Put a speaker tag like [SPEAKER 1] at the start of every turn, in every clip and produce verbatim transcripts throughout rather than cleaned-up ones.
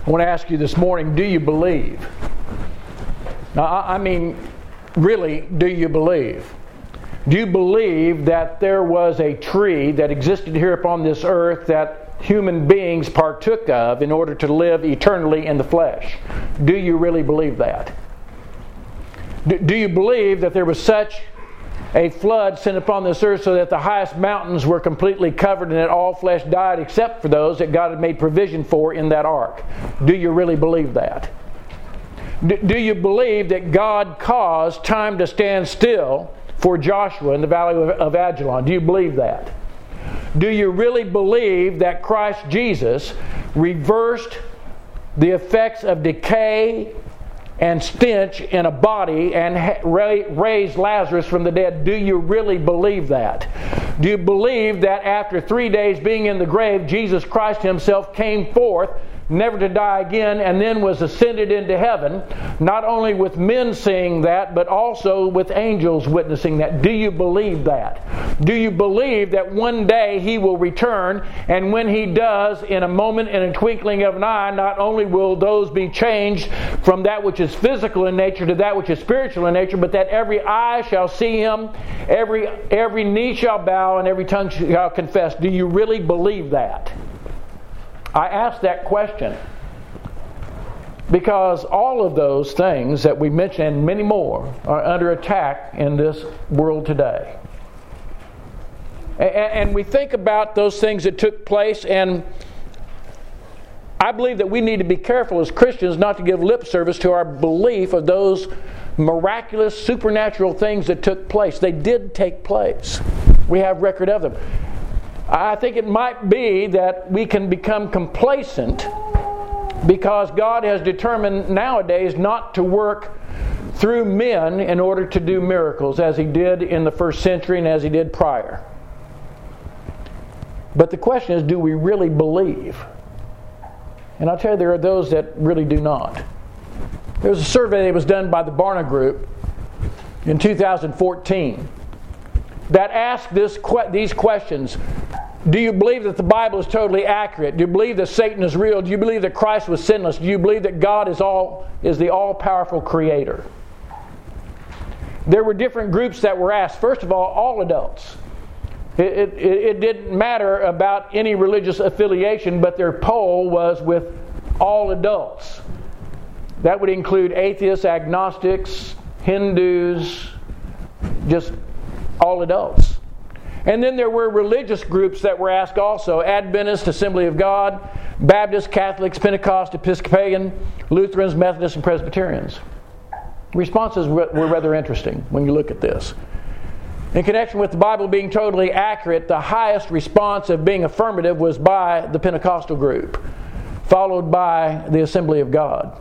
[SPEAKER 1] I want to ask you this morning, do you believe? Now, I mean, really, do you believe? Do you believe that there was a tree that existed here upon this earth that human beings partook of in order to live eternally in the flesh? Do you really believe that? Do, do you believe that there was such a flood sent upon this earth so that the highest mountains were completely covered and that all flesh died except for those that God had made provision for in that ark? Do you really believe that? Do, do you believe that God caused time to stand still for Joshua in the valley of, of Ajalon? Do you believe that? Do you really believe that Christ Jesus reversed the effects of decay and stench in a body and raised Lazarus from the dead? Do you really believe that? Do you believe that after three days being in the grave, Jesus Christ Himself came forth, never to die again, and then was ascended into heaven, not only with men seeing that, but also with angels witnessing that? Do you believe that? Do you believe that one day He will return, and when He does, in a moment, in a twinkling of an eye, not only will those be changed from that which is physical in nature to that which is spiritual in nature, but that every eye shall see Him, every every knee shall bow, and every tongue shall confess? Do you really believe that? I ask that question because all of those things that we mentioned and many more are under attack in this world today. And we think about those things that took place, and I believe that we need to be careful as Christians not to give lip service to our belief of those miraculous, supernatural things that took place. They did take place. We have record of them. I think it might be that we can become complacent because God has determined nowadays not to work through men in order to do miracles as He did in the first century and as He did prior. But the question is, do we really believe? And I'll tell you, there are those that really do not. There was a survey that was done by the Barna Group in two thousand fourteen that asked this, these questions. Do you believe that the Bible is totally accurate? Do you believe that Satan is real? Do you believe that Christ was sinless? Do you believe that God is all is the all-powerful Creator? There were different groups that were asked. First of all, all adults. It, it, it didn't matter about any religious affiliation, but their poll was with all adults. That would include atheists, agnostics, Hindus, just all adults. And then there were religious groups that were asked also: Adventists, Assembly of God, Baptists, Catholics, Pentecost, Episcopalian, Lutherans, Methodists, and Presbyterians. Responses were rather interesting when you look at this. In connection with the Bible being totally accurate, the highest response of being affirmative was by the Pentecostal group, followed by the Assembly of God.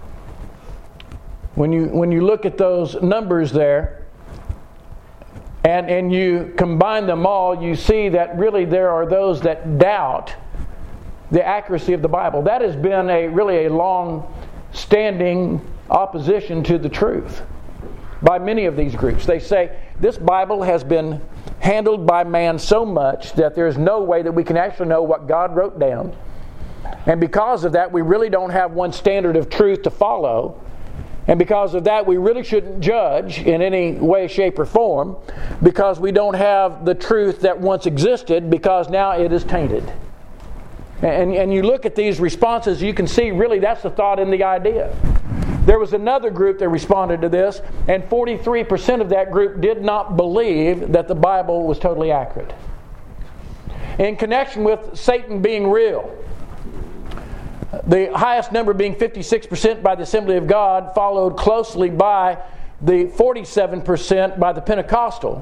[SPEAKER 1] When you when you look at those numbers there, And, and you combine them all, you see that really there are those that doubt the accuracy of the Bible. That has been a really a long-standing opposition to the truth by many of these groups. They say this Bible has been handled by man so much that there is no way that we can actually know what God wrote down. And because of that, we really don't have one standard of truth to follow. And because of that, we really shouldn't judge in any way, shape, or form, because we don't have the truth that once existed, because now it is tainted. And, and you look at these responses, you can see really that's the thought and the idea. There was another group that responded to this, and forty-three percent of that group did not believe that the Bible was totally accurate. In connection with Satan being real, the highest number being fifty-six percent by the Assembly of God, followed closely by the forty-seven percent by the Pentecostal,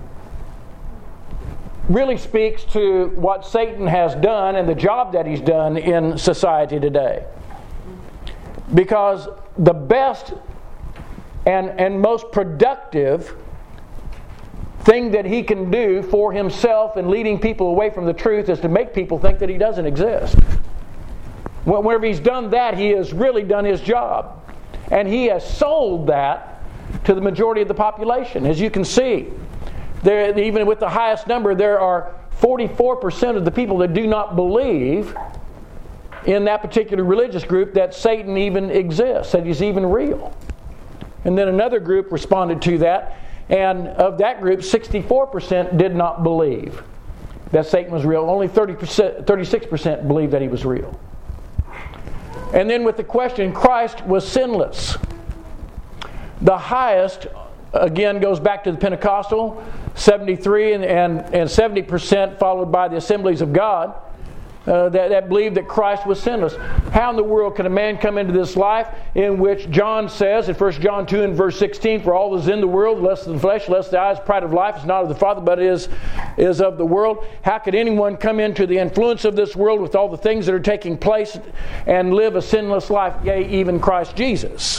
[SPEAKER 1] really speaks to what Satan has done and the job that he's done in society today. Because the best and, and most productive thing that he can do for himself in leading people away from the truth is to make people think that he doesn't exist. Whenever he's done that, he has really done his job. And he has sold that to the majority of the population. As you can see, there, even with the highest number, there are forty-four percent of the people that do not believe in that particular religious group that Satan even exists, that he's even real. And then another group responded to that, and of that group, sixty-four percent did not believe that Satan was real. Only thirty percent, thirty-six percent believed that he was real. And then with the question, Christ was sinless. The highest, again, goes back to the Pentecostal, seventy-three and, and, and seventy percent, followed by the Assemblies of God. Uh, that, that believed that Christ was sinless. How in the world can a man come into this life in which John says in First John two and verse sixteen, for all is in the world, lust of the flesh, lust of the eyes, pride of life, is not of the Father, but is, is of the world. How could anyone come into the influence of this world with all the things that are taking place and live a sinless life, yea, even Christ Jesus?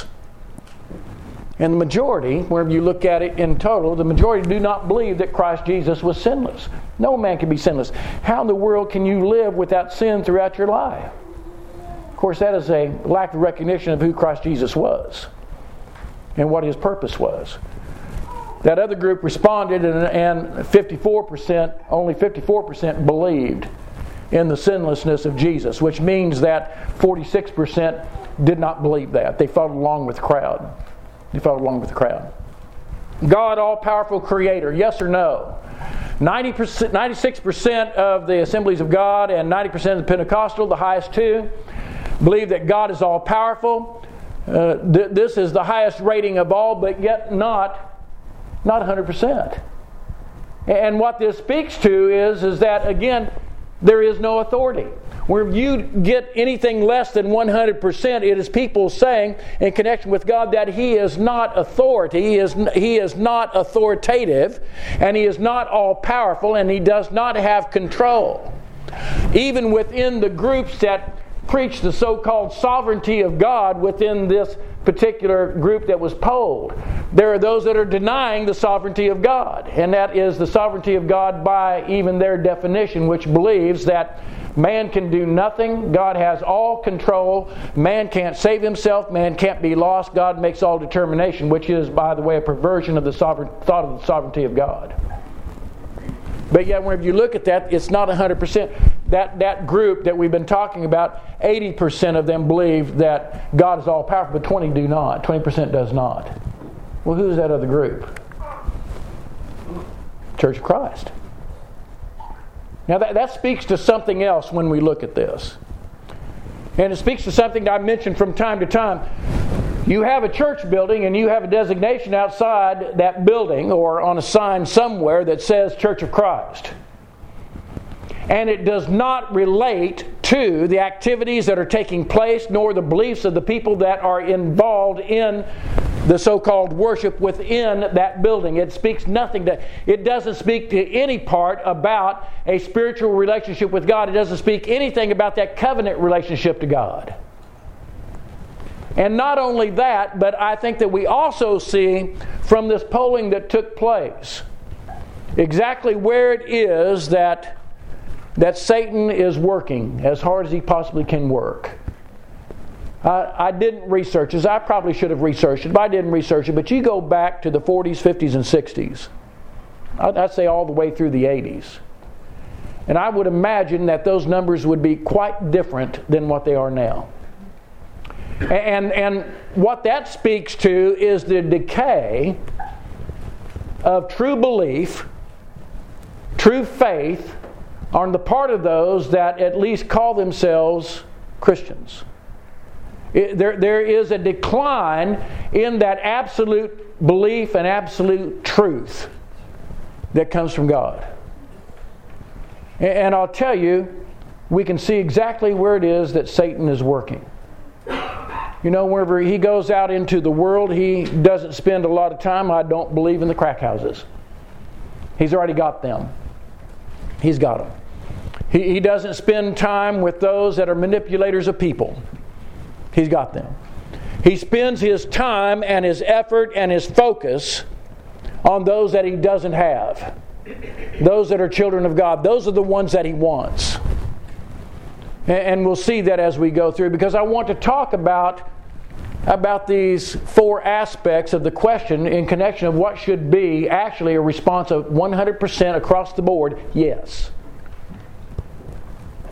[SPEAKER 1] And the majority, wherever you look at it in total, the majority do not believe that Christ Jesus was sinless. No man can be sinless. How in the world can you live without sin throughout your life? Of course, that is a lack of recognition of who Christ Jesus was and what His purpose was. That other group responded, and, and fifty-four percent, only fifty-four percent believed in the sinlessness of Jesus, which means that forty-six percent did not believe that. They followed along with the crowd. They followed along with the crowd. God, all-powerful creator, yes or no? ninety percent, ninety-six percent of the Assemblies of God and ninety percent of the Pentecostal, the highest two, believe that God is all-powerful. Uh, th- this is the highest rating of all, but yet not, not one hundred percent. And what this speaks to is, is that, again, there is no authority. Where you get anything less than one hundred percent, it is people saying in connection with God that He is not authority, He is, he is not authoritative, and He is not all-powerful, and He does not have control. Even within the groups that preach the so-called sovereignty of God within this particular group that was polled, there are those that are denying the sovereignty of God, and that is the sovereignty of God by even their definition, which believes that man can do nothing. God has all control. Man can't save himself. Man can't be lost. God makes all determination, which is, by the way, a perversion of the sovereign thought of the sovereignty of God. But yet, whenever you look at that, it's not one hundred percent. That, that group that we've been talking about, eighty percent of them believe that God is all-powerful, but twenty do not. twenty percent does not. Well, who's that other group? Church of Christ. Now that, that speaks to something else when we look at this. And it speaks to something that I mentioned from time to time. You have a church building and you have a designation outside that building or on a sign somewhere that says Church of Christ. And it does not relate to the activities that are taking place nor the beliefs of the people that are involved in the so-called worship within that building. It speaks nothing to, it doesn't speak to any part about a spiritual relationship with God. It doesn't speak anything about that covenant relationship to God. And not only that, but I think that we also see from this polling that took place exactly where it is that, that Satan is working as hard as he possibly can work. I, I didn't research this. I probably should have researched it, but I didn't research it. But you go back to the forties, fifties, and sixties. I'd, I'd say all the way through the eighties. And I would imagine that those numbers would be quite different than what they are now. And, and what that speaks to is the decay of true belief, true faith on the part of those that at least call themselves Christians. It, there, there is a decline in that absolute belief and absolute truth that comes from God. And, and I'll tell you, we can see exactly where it is that Satan is working. You know, wherever he goes out into the world, he doesn't spend a lot of time, I don't believe, in the crack houses. He's already got them. He's got them. He, he doesn't spend time with those that are manipulators of people. He's got them. He spends his time and his effort and his focus on those that he doesn't have. Those that are children of God. Those are the ones that he wants. And we'll see that as we go through, because I want to talk about, about these four aspects of the question in connection of what should be actually a response of one hundred percent across the board, yes.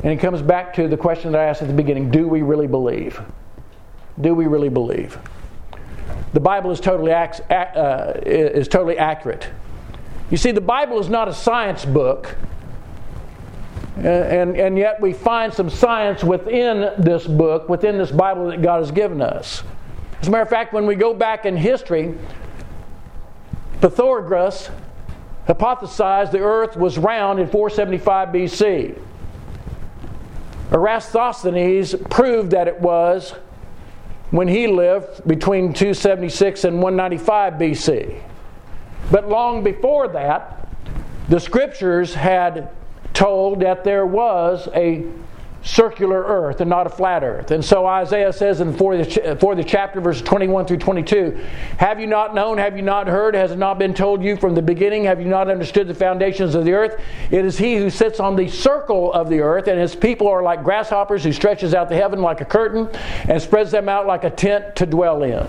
[SPEAKER 1] And it comes back to the question that I asked at the beginning: do we really believe? Do we really believe? The Bible is totally ac- uh, is totally accurate. You see, the Bible is not a science book, and, and, and yet we find some science within this book, within this Bible that God has given us. As a matter of fact, when we go back in history, Pythagoras hypothesized the earth was round in four seventy-five B C. Eratosthenes proved that it was when he lived between two seventy-six and one ninety-five B C. But long before that, the Scriptures had told that there was a circular earth and not a flat earth. And so Isaiah says in the fortieth chapter, verses twenty-one through twenty-two, "Have you not known, have you not heard, has it not been told you from the beginning, have you not understood the foundations of the earth? It is He who sits on the circle of the earth, and His people are like grasshoppers, who stretches out the heaven like a curtain and spreads them out like a tent to dwell in."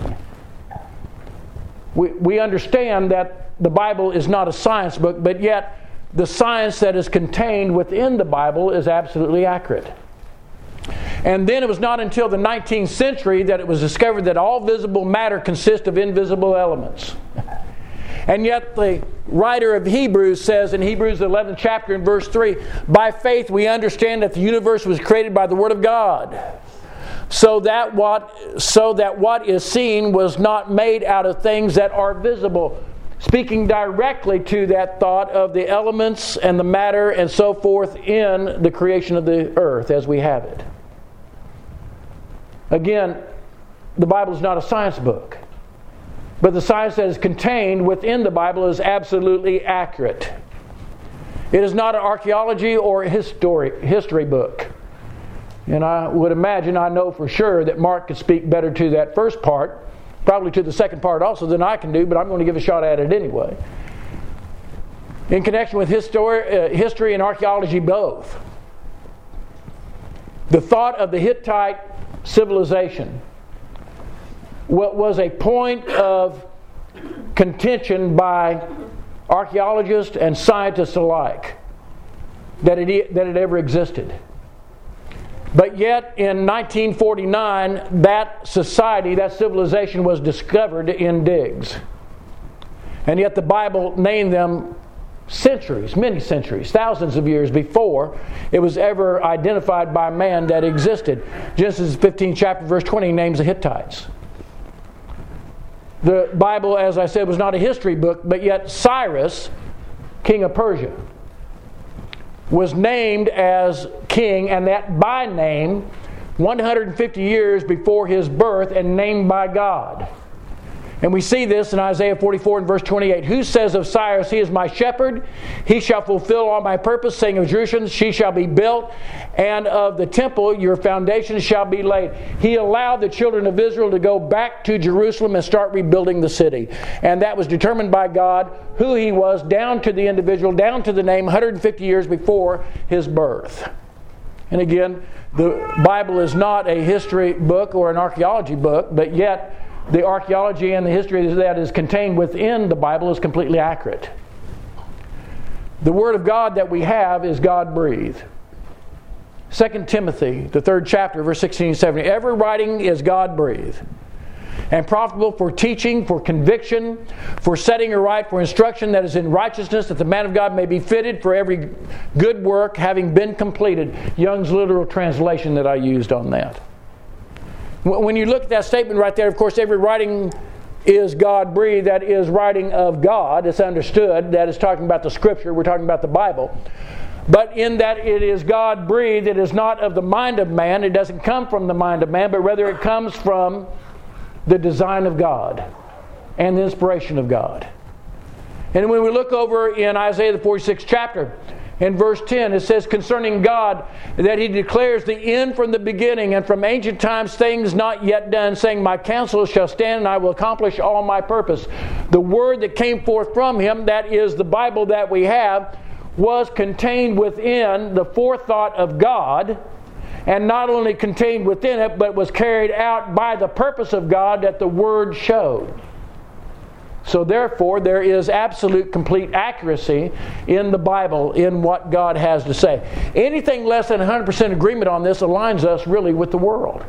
[SPEAKER 1] We, we understand that the Bible is not a science book, but yet the science that is contained within the Bible is absolutely accurate. And then it was not until the nineteenth century that it was discovered that all visible matter consists of invisible elements. And yet the writer of Hebrews says in Hebrews eleventh chapter in verse three, "By faith we understand that the universe was created by the Word of God, so that what so that what is seen was not made out of things that are visible." Speaking directly to that thought of the elements and the matter and so forth in the creation of the earth as we have it. Again, the Bible is not a science book, but the science that is contained within the Bible is absolutely accurate. It is not an archaeology or a history, history book. And I would imagine, I know for sure, that Mark could speak better to that first part, probably to the second part also, than I can do, but I'm going to give a shot at it anyway. In connection with histori- uh, history and archaeology both, the thought of the Hittite civilization what was a point of contention by archaeologists and scientists alike, that it, that it ever existed. But yet in nineteen forty-nine, that society, that civilization was discovered in digs. And yet the Bible named them centuries, many centuries, thousands of years before it was ever identified by man that existed. Genesis fifteen chapter verse twenty names the Hittites. The Bible, as I said, was not a history book, but yet Cyrus, king of Persia, was named as king, and that by name, one hundred fifty years before his birth, and named by God. And we see this in Isaiah forty-four and verse twenty-eight. "Who says of Cyrus, he is my shepherd? He shall fulfill all my purpose, saying of Jerusalem, she shall be built, and of the temple your foundations shall be laid." He allowed the children of Israel to go back to Jerusalem and start rebuilding the city. And that was determined by God, who He was, down to the individual, down to the name, one hundred fifty years before his birth. And again, the Bible is not a history book or an archaeology book, but yet the archaeology and the history that is contained within the Bible is completely accurate. The Word of God that we have is God-breathed. Second Timothy, the third chapter, verse sixteen and seventeen. "Every writing is God-breathed, and profitable for teaching, for conviction, for setting aright, for instruction that is in righteousness, that the man of God may be fitted for every good work, having been completed." Young's literal translation that I used on that. When you look at that statement right there, of course, every writing is God-breathed. That is writing of God. It's understood. That is talking about the Scripture. We're talking about the Bible. But in that it is God-breathed, it is not of the mind of man. It doesn't come from the mind of man, but rather it comes from the design of God and the inspiration of God. And when we look over in Isaiah the forty-sixth chapter, in verse ten, it says concerning God that He declares the end from the beginning, and from ancient times things not yet done, saying, "My counsel shall stand, and I will accomplish all my purpose." The word that came forth from Him, that is the Bible that we have, was contained within the forethought of God, and not only contained within it, but was carried out by the purpose of God that the Word showed. So therefore, there is absolute, complete accuracy in the Bible in what God has to say. Anything less than one hundred percent agreement on this aligns us really with the world.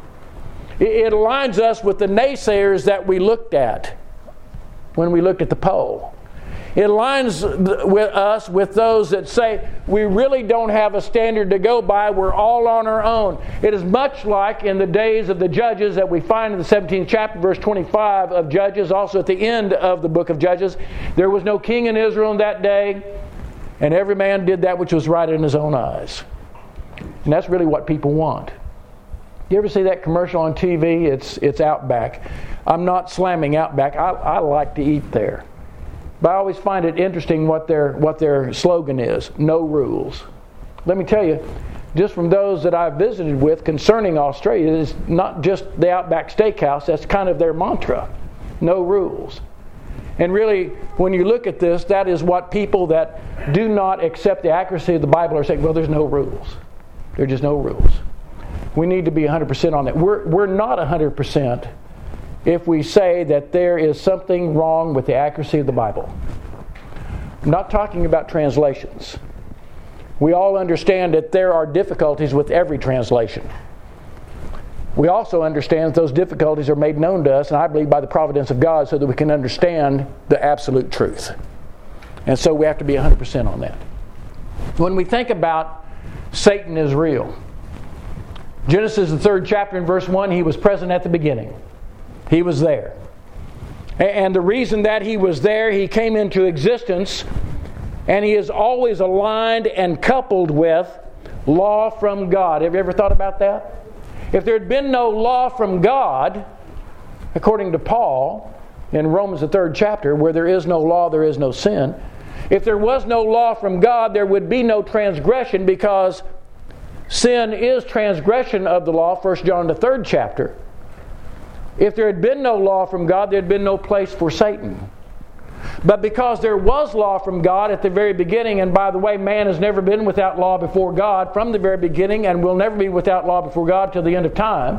[SPEAKER 1] It aligns us with the naysayers that we looked at when we looked at the poll. It aligns with us with those that say we really don't have a standard to go by. We're all on our own. It is much like in the days of the judges that we find in the seventeenth chapter, verse twenty-five of Judges, also at the end of the book of Judges. There was no king in Israel in that day, and every man did that which was right in his own eyes. And that's really what people want. You ever see that commercial on T V? It's it's Outback. I'm not slamming Outback. I, I like to eat there. But I always find it interesting what their what their slogan is. No rules. Let me tell you, just from those that I've visited with concerning Australia, it's not just the Outback Steakhouse. That's kind of their mantra. No rules. And really, when you look at this, that is what people that do not accept the accuracy of the Bible are saying, well, there's no rules. There are just no rules. We need to be one hundred percent on that. We're, we're not one hundred percent if we say that there is something wrong with the accuracy of the Bible. I'm not talking about translations. We all understand that there are difficulties with every translation. We also understand that those difficulties are made known to us, and I believe by the providence of God, so that we can understand the absolute truth. And so we have to be one hundred percent on that. When we think about Satan is real, Genesis, the third chapter, in verse one, he was present at the beginning. He was there. And the reason that he was there, he came into existence, and he is always aligned and coupled with law from God. Have you ever thought about that? If there had been no law from God, according to Paul in Romans, the third chapter, where there is no law, there is no sin. If there was no law from God, there would be no transgression, because sin is transgression of the law, First John, the third chapter. If there had been no law from God, there had been no place for Satan. But because there was law from God at the very beginning, and by the way, man has never been without law before God from the very beginning, and will never be without law before God till the end of time,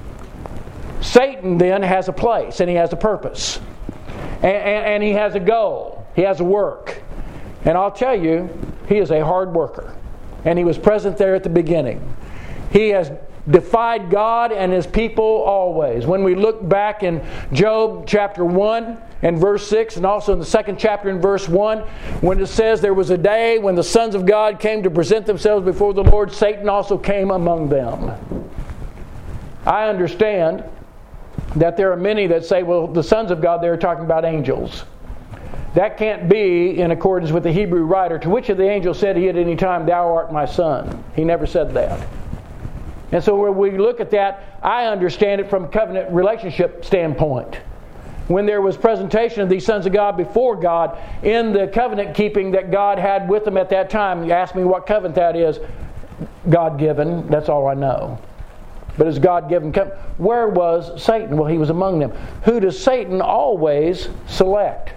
[SPEAKER 1] Satan then has a place, and he has a purpose. And, and, and he has a goal. He has a work. And I'll tell you, he is a hard worker. And he was present there at the beginning. He has defied God and His people always. When we look back in Job chapter one and verse six, and also in the second chapter in verse one, when it says there was a day when the sons of God came to present themselves before the Lord, Satan also came among them. I understand that there are many that say, well, the sons of God, they're talking about angels. That can't be in accordance with the Hebrew writer, to which of the angels said he at any time, thou art my son. He never said that. And so when we look at that, I understand it from a covenant relationship standpoint. When there was presentation of these sons of God before God in the covenant keeping that God had with them at that time, you ask me what covenant that is, God-given, that's all I know. But it's God-given covenant. Where was Satan? Well, he was among them. Who does Satan always select?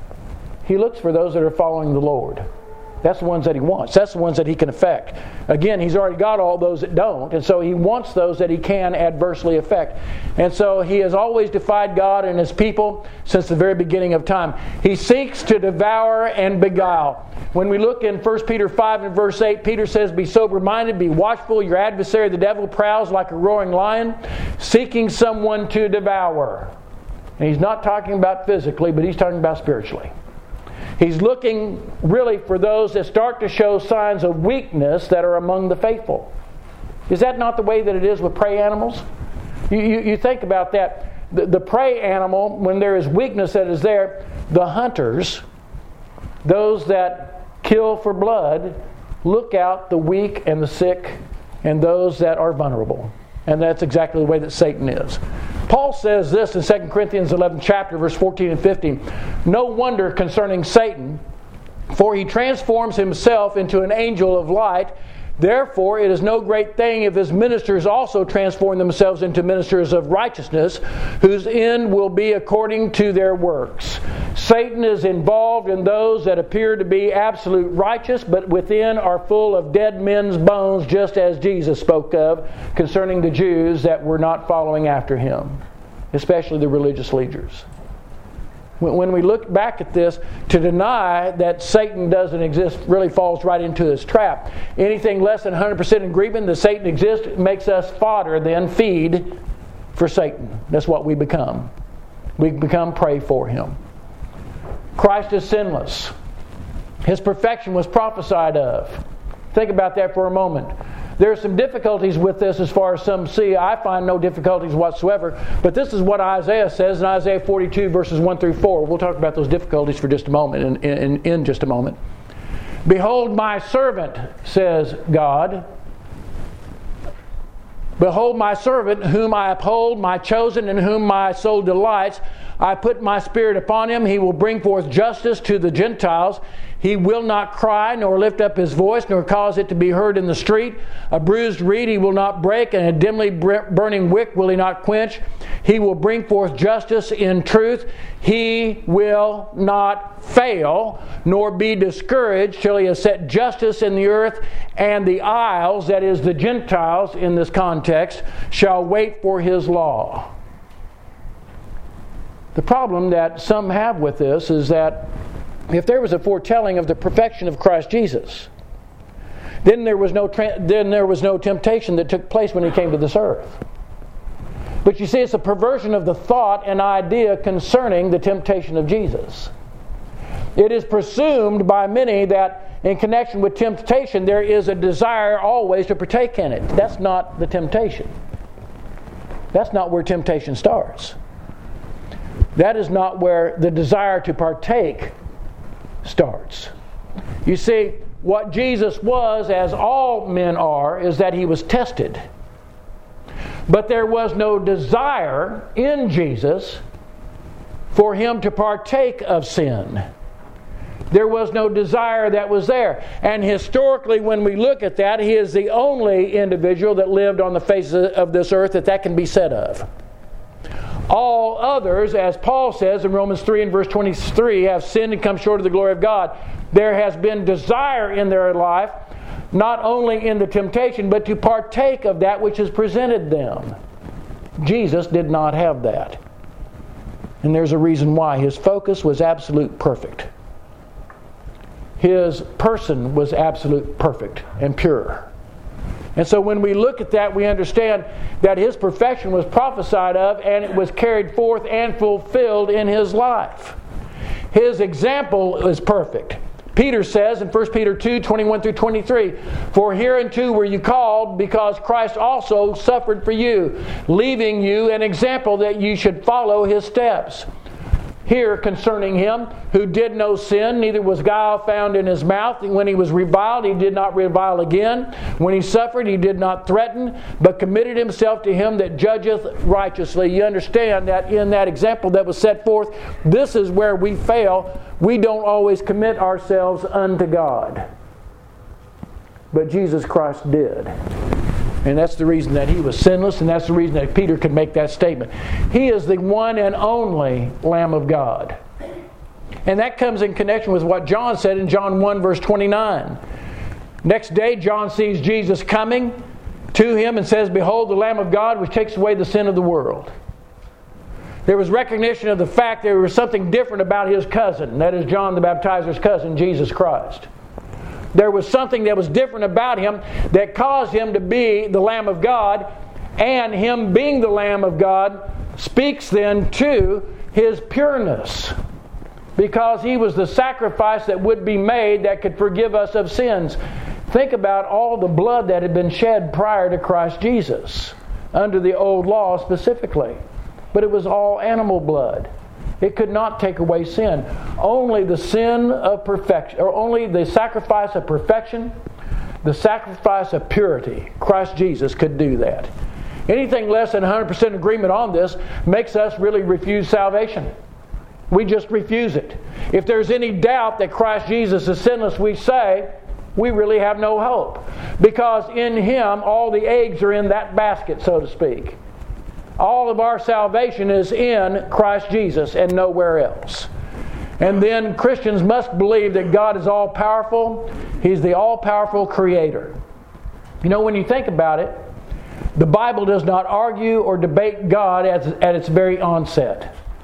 [SPEAKER 1] He looks for those that are following the Lord. That's the ones that he wants. That's the ones that he can affect. Again, he's already got all those that don't. And so he wants those that he can adversely affect. And so he has always defied God and His people since the very beginning of time. He seeks to devour and beguile. When we look in First Peter five and verse eight, Peter says, be sober-minded, be watchful. Your adversary, the devil, prowls like a roaring lion, seeking someone to devour. And he's not talking about physically, but he's talking about spiritually. He's looking really for those that start to show signs of weakness that are among the faithful. Is that not the way that it is with prey animals? You, you, you think about that. The, the prey animal, when there is weakness that is there, the hunters, those that kill for blood, look out the weak and the sick and those that are vulnerable. And that's exactly the way that Satan is. Paul says this in Second Corinthians eleventh chapter, verse fourteen and fifteen. No wonder concerning Satan, for he transforms himself into an angel of light. Therefore, it is no great thing if his ministers also transform themselves into ministers of righteousness, whose end will be according to their works. Satan is involved in those that appear to be absolute righteous, but within are full of dead men's bones, just as Jesus spoke of concerning the Jews that were not following after Him, especially the religious leaders. When we look back at this, to deny that Satan doesn't exist really falls right into this trap. Anything less than one hundred percent agreement that Satan exists makes us fodder, then feed for Satan. That's what we become. We become prey for him. Christ is sinless. His perfection was prophesied of. Think about that for a moment. There are some difficulties with this as far as some see. I find no difficulties whatsoever. But this is what Isaiah says in Isaiah forty-two, verses one through four. We'll talk about those difficulties for just a moment, in, in, in just a moment. Behold my servant, says God. Behold my servant, whom I uphold, my chosen, in whom my soul delights. I put my spirit upon him. He will bring forth justice to the Gentiles. He will not cry, nor lift up his voice, nor cause it to be heard in the street. A bruised reed he will not break, and a dimly burning wick will he not quench. He will bring forth justice in truth. He will not fail, nor be discouraged, till he has set justice in the earth, and the isles, that is the Gentiles in this context, shall wait for his law. The problem that some have with this is that if there was a foretelling of the perfection of Christ Jesus, then there was no tra- then there was no temptation that took place when he came to this earth. But you see, it's a perversion of the thought and idea concerning the temptation of Jesus. It is presumed by many that in connection with temptation there is a desire always to partake in it. That's not the temptation. That's not where temptation starts. That is not where the desire to partake starts. You see, what Jesus was, as all men are, is that he was tested. But there was no desire in Jesus for him to partake of sin. There was no desire that was there. And historically, when we look at that, he is the only individual that lived on the face of this earth that that can be said of. All others, as Paul says in Romans three and verse twenty-three, have sinned and come short of the glory of God. There has been desire in their life, not only in the temptation, but to partake of that which is presented them. Jesus did not have that. And there's a reason why. His focus was absolute perfect. His person was absolute perfect and pure. And so when we look at that, we understand that his perfection was prophesied of, and it was carried forth and fulfilled in his life. His example is perfect. Peter says in First Peter two, twenty-one through twenty-three, "For hereunto were you called, because Christ also suffered for you, leaving you an example that you should follow his steps." Here concerning him, who did no sin, neither was guile found in his mouth. When he was reviled, he did not revile again. When he suffered, he did not threaten, but committed himself to him that judgeth righteously. You understand that in that example that was set forth, this is where we fail. We don't always commit ourselves unto God. But Jesus Christ did. And that's the reason that he was sinless, and that's the reason that Peter could make that statement. He is the one and only Lamb of God. And that comes in connection with what John said in John one, verse twenty-nine. Next day, John sees Jesus coming to him and says, "Behold, the Lamb of God, which takes away the sin of the world." There was recognition of the fact there was something different about his cousin. That is John the Baptizer's cousin, Jesus Christ. There was something that was different about him that caused him to be the Lamb of God, and him being the Lamb of God speaks then to his pureness, because he was the sacrifice that would be made that could forgive us of sins. Think about all the blood that had been shed prior to Christ Jesus, under the old law specifically. But it was all animal blood. It could not take away sin. Only the sin of perfection, or only the sacrifice of perfection, the sacrifice of purity, Christ Jesus could do that. Anything less than one hundred percent agreement on this makes us really refuse salvation. We just refuse it. If there's any doubt that Christ Jesus is sinless, we say, we really have no hope. Because in him, all the eggs are in that basket, so to speak. All of our salvation is in Christ Jesus and nowhere else. And then Christians must believe that God is all-powerful. He's the all-powerful Creator. You know, when you think about it, the Bible does not argue or debate God at, at its very onset.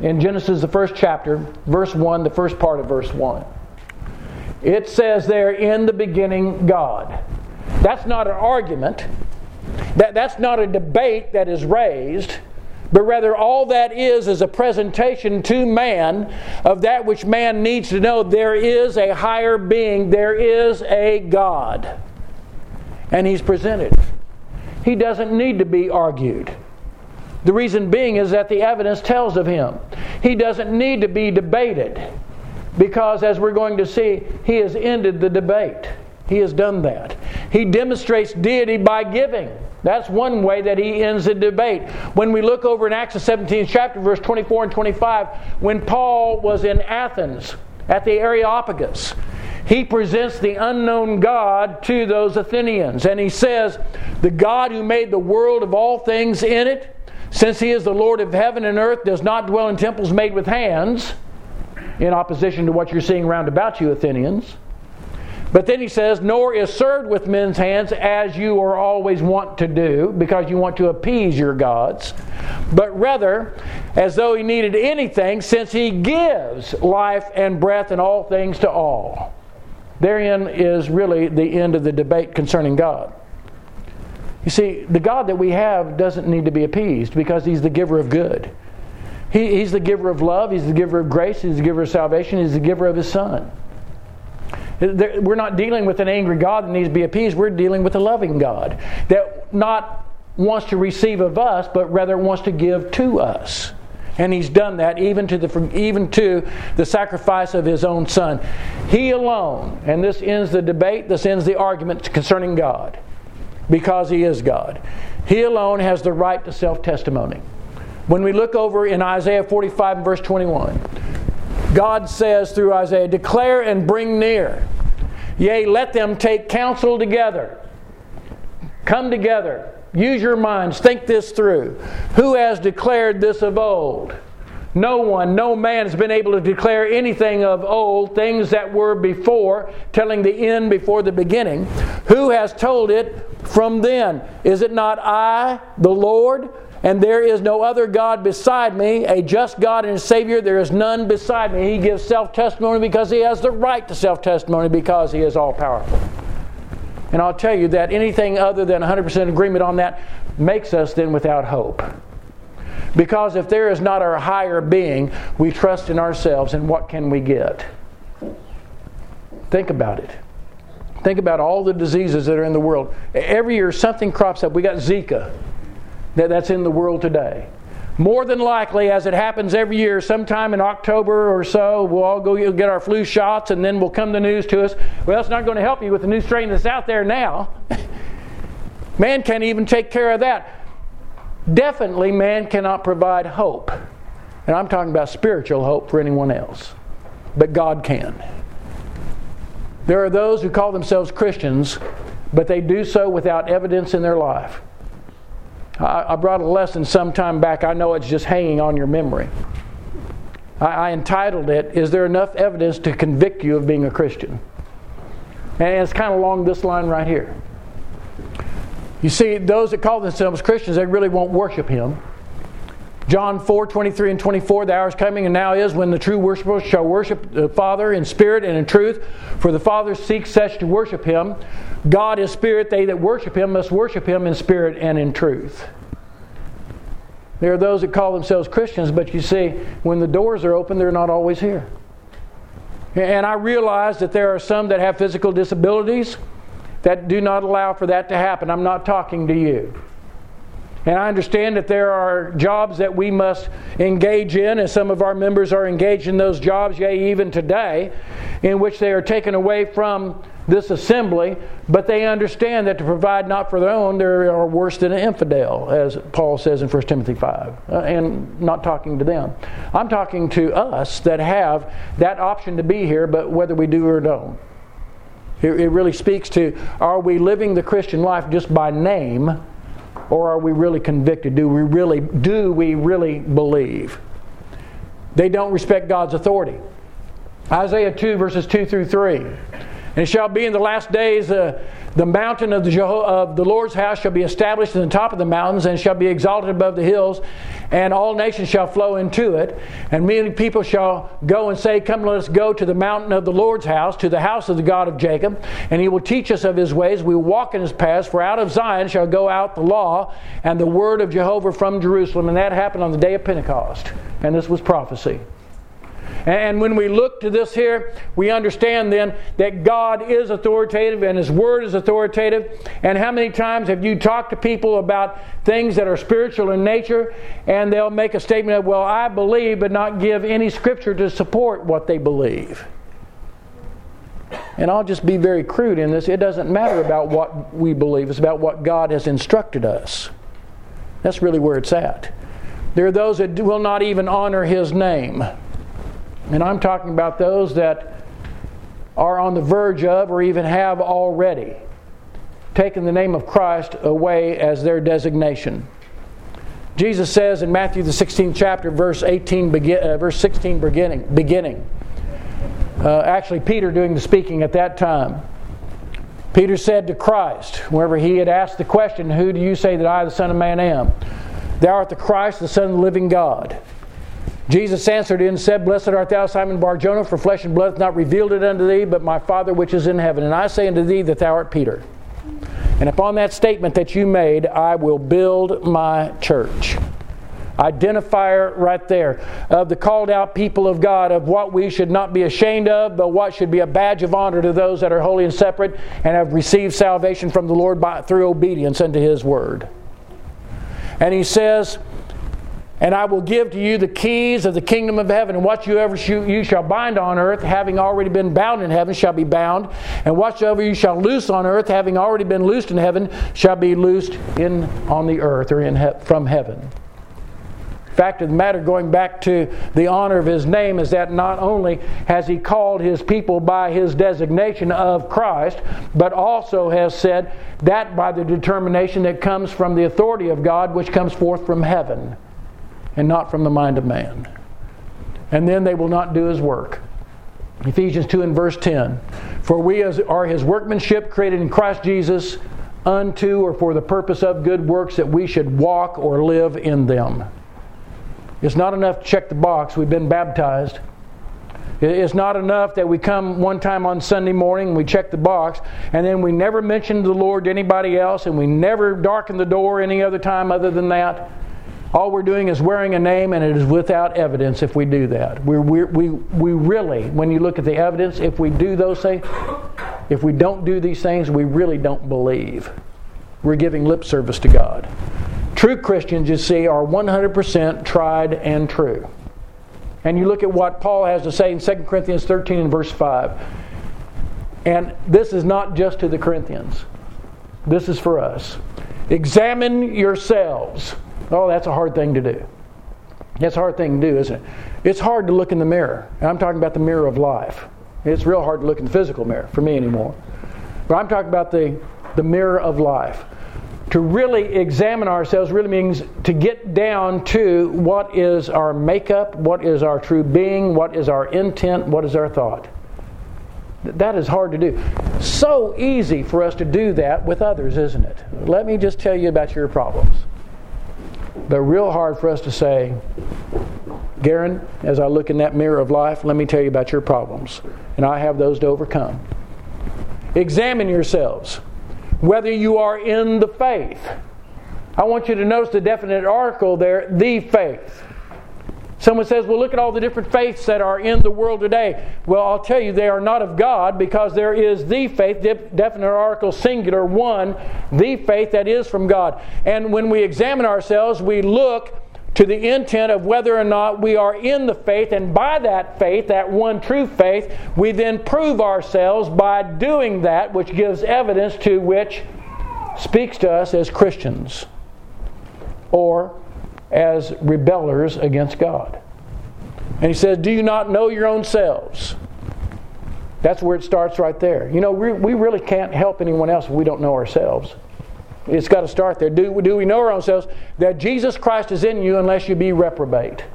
[SPEAKER 1] in Genesis, the first chapter, verse one, the first part of verse one. It says there, in the beginning, God. That's not an argument. That, that's not a debate that is raised. But rather all that is is a presentation to man of that which man needs to know. There is a higher being. There is a God. And He's presented. He doesn't need to be argued. The reason being is that the evidence tells of Him. He doesn't need to be debated. Because as we're going to see, He has ended the debate. He has done that. He demonstrates deity by giving. That's one way that He ends the debate. When we look over in Acts the seventeenth chapter, verse twenty-four and twenty-five, when Paul was in Athens at the Areopagus, he presents the unknown God to those Athenians. And he says, the God who made the world of all things in it, since He is the Lord of heaven and earth, does not dwell in temples made with hands, in opposition to what you're seeing round about you, Athenians. But then he says, nor is served with men's hands as you are always wont to do, because you want to appease your gods, but rather as though He needed anything, since He gives life and breath and all things to all. Therein is really the end of the debate concerning God. You see, the God that we have doesn't need to be appeased because He's the giver of good. He, he's the giver of love. He's the giver of grace. He's the giver of salvation. He's the giver of His Son. We're not dealing with an angry God that needs to be appeased. We're dealing with a loving God that not wants to receive of us, but rather wants to give to us. And He's done that even to the even to the sacrifice of His own Son. He alone, and this ends the debate, this ends the argument concerning God, because He is God. He alone has the right to self-testimony. When we look over in Isaiah forty-five and verse twenty-one, God says through Isaiah, declare and bring near. Yea, let them take counsel together. Come together. Use your minds. Think this through. Who has declared this of old? No one, no man has been able to declare anything of old, things that were before, telling the end before the beginning. Who has told it from then? Is it not I, the Lord? And there is no other God beside me, a just God and a Savior. There is none beside me. He gives self-testimony because He has the right to self-testimony because He is all-powerful. And I'll tell you that anything other than one hundred percent agreement on that makes us then without hope. Because if there is not our higher being, we trust in ourselves, and what can we get? Think about it. Think about all the diseases that are in the world. Every year something crops up. We got Zika. That's in the world today. More than likely, as it happens every year, sometime in October or so, we'll all go get our flu shots, and then will come the news to us, well, it's not going to help you with the new strain that's out there now. Man can't even take care of that. Definitely, man cannot provide hope. And I'm talking about spiritual hope for anyone else. But God can. There are those who call themselves Christians, but they do so without evidence in their life. I brought a lesson some time back. I know it's just hanging on your memory. I entitled it, Is There Enough Evidence to Convict You of Being a Christian? And it's kind of along this line right here. You see, those that call themselves Christians, they really won't worship Him. John four, twenty-three and twenty-four, the hour is coming and now is when the true worshipers shall worship the Father in spirit and in truth. For the Father seeks such to worship Him. God is spirit. They that worship Him must worship Him in spirit and in truth. There are those that call themselves Christians, but you see, when the doors are open, they're not always here. And I realize that there are some that have physical disabilities that do not allow for that to happen. I'm not talking to you. And I understand that there are jobs that we must engage in, and some of our members are engaged in those jobs, yea, even today, in which they are taken away from this assembly, but they understand that to provide not for their own, they are worse than an infidel, as Paul says in First Timothy five. Uh, and not talking to them. I'm talking to us that have that option to be here, but whether we do or don't. It, it really speaks to, are we living the Christian life just by name, or are we really convicted? Do we really, do we really believe? They don't respect God's authority. Isaiah two, verses two through three. And it shall be in the last days, uh, The mountain of the, Jeho- of the Lord's house shall be established in the top of the mountains, and shall be exalted above the hills, and all nations shall flow into it. And many people shall go and say, Come, let us go to the mountain of the Lord's house, to the house of the God of Jacob, and He will teach us of His ways. We will walk in His paths, for out of Zion shall go out the law and the word of Jehovah from Jerusalem. And that happened on the day of Pentecost. And this was prophecy. And when we look to this here, we understand then that God is authoritative and His Word is authoritative. And how many times have you talked to people about things that are spiritual in nature, and they'll make a statement of, well, I believe, but not give any Scripture to support what they believe. And I'll just be very crude in this. It doesn't matter about what we believe. It's about what God has instructed us. That's really where it's at. There are those that will not even honor His name. And I'm talking about those that are on the verge of, or even have already, taken the name of Christ away as their designation. Jesus says in Matthew the sixteenth chapter, verse eighteen, begin, uh, verse sixteen, beginning. beginning. Uh, actually, Peter doing the speaking at that time. Peter said to Christ, whenever he had asked the question, Who do you say that I, the Son of Man, am? Thou art the Christ, the Son of the living God. Jesus answered and said, Blessed art thou, Simon Bar-Jonah, for flesh and blood hath not revealed it unto thee, but my Father which is in heaven. And I say unto thee that thou art Peter. And upon that statement that you made, I will build my church. Identifier right there of the called out people of God, of what we should not be ashamed of, but what should be a badge of honor to those that are holy and separate and have received salvation from the Lord by, through obedience unto His Word. And He says, And I will give to you the keys of the kingdom of heaven. And whatsoever you shall bind on earth, having already been bound in heaven, shall be bound. And whatsoever you shall loose on earth, having already been loosed in heaven, shall be loosed in on the earth, or in he- from heaven. Fact of the matter, going back to the honor of His name, is that not only has He called His people by His designation of Christ, but also has said that by the determination that comes from the authority of God, which comes forth from heaven, and not from the mind of man. And then they will not do His work. Ephesians two and verse ten. For we are His workmanship, created in Christ Jesus, unto or for the purpose of good works, that we should walk or live in them. It's not enough to check the box. We've been baptized. It's not enough that we come one time on Sunday morning and we check the box, and then we never mention the Lord to anybody else, and we never darken the door any other time other than that. All we're doing is wearing a name, and it is without evidence if we do that. We we we we really, when you look at the evidence, if we do those things, if we don't do these things, we really don't believe. We're giving lip service to God. True Christians, you see, are one hundred percent tried and true. And you look at what Paul has to say in Second Corinthians thirteen and verse five. And this is not just to the Corinthians. This is for us. Examine yourselves. Oh, that's a hard thing to do. That's a hard thing to do, isn't it? It's hard to look in the mirror. And I'm talking about the mirror of life. It's real hard to look in the physical mirror for me anymore. But I'm talking about the, the mirror of life. To really examine ourselves really means to get down to what is our makeup, what is our true being, what is our intent, what is our thought. That is hard to do. So easy for us to do that with others, isn't it? Let me just tell you about your problems. But real hard for us to say, Garen, as I look in that mirror of life, let me tell you about your problems. And I have those to overcome. Examine yourselves, whether you are in the faith. I want you to notice the definite article there, the faith. Someone says, well, look at all the different faiths that are in the world today. Well, I'll tell you, they are not of God, because there is the faith, definite article, singular, one, the faith that is from God. And when we examine ourselves, we look to the intent of whether or not we are in the faith, and by that faith, that one true faith, we then prove ourselves by doing that which gives evidence to which speaks to us as Christians or as rebellers against God. And he says, do you not know your own selves? That's where it starts right there. You know, we, we really can't help anyone else if we don't know ourselves. It's got to start there. Do, do we know our own selves? That Jesus Christ is in you unless you be reprobate.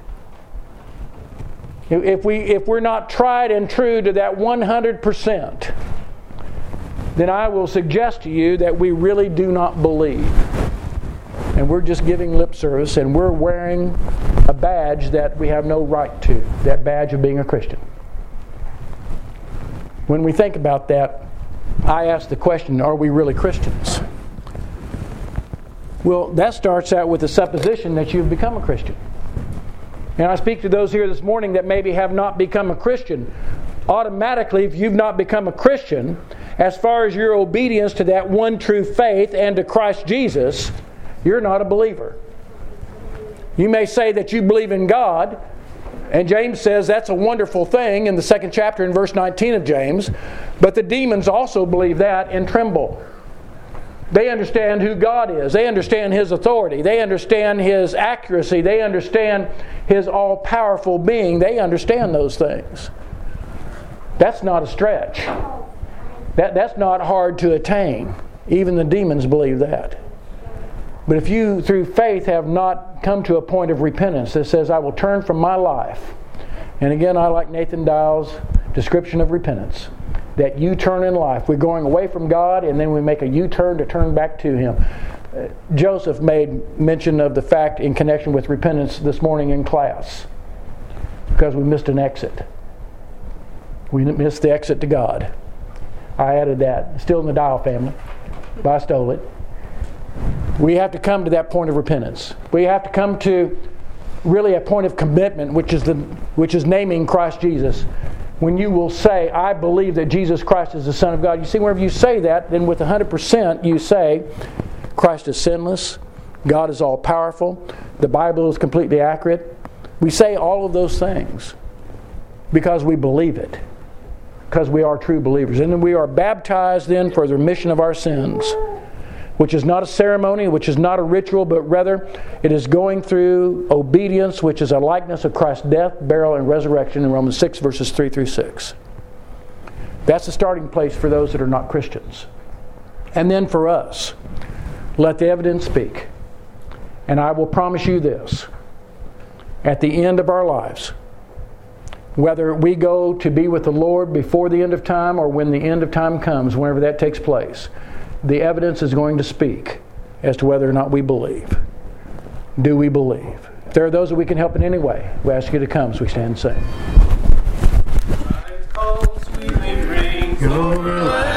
[SPEAKER 1] If, we, if we're not tried and true to that one hundred percent, then I will suggest to you that we really do not believe. And we're just giving lip service, and we're wearing a badge that we have no right to, that badge of being a Christian. When we think about that, I ask the question, are we really Christians? Well, that starts out with the supposition that you've become a Christian. And I speak to those here this morning that maybe have not become a Christian. Automatically, if you've not become a Christian, as far as your obedience to that one true faith and to Christ Jesus, you're not a believer. You may say that you believe in God, and James says that's a wonderful thing in the second chapter in verse nineteen of James, but the demons also believe that and tremble. They understand who God is. They understand His authority. They understand His accuracy. They understand His all-powerful being. They understand those things. That's not a stretch. That, that's not hard to attain. Even the demons believe that. But if you, through faith, have not come to a point of repentance that says, I will turn from my life. And again, I like Nathan Dyal's description of repentance. That U-turn in life. We're going away from God, and then we make a U-turn to turn back to Him. Uh, Joseph made mention of the fact in connection with repentance this morning in class. Because we missed an exit. We missed the exit to God. I added that. Still in the Dial family. But I stole it. We have to come to that point of repentance. We have to come to really a point of commitment, which is the which is naming Christ Jesus. When you will say, I believe that Jesus Christ is the Son of God. You see, whenever you say that, then with one hundred percent you say, Christ is sinless, God is all-powerful, the Bible is completely accurate. We say all of those things because we believe it. Because we are true believers. And then we are baptized then for the remission of our sins. Which is not a ceremony, which is not a ritual, but rather it is going through obedience, which is a likeness of Christ's death, burial, and resurrection in Romans six, verses three through six. That's the starting place for those that are not Christians. And then for us, let the evidence speak. And I will promise you this. At the end of our lives, whether we go to be with the Lord before the end of time or when the end of time comes, whenever that takes place, the evidence is going to speak as to whether or not we believe. Do we believe? If there are those that we can help in any way, we ask you to come as we stand and sing.
[SPEAKER 2] Over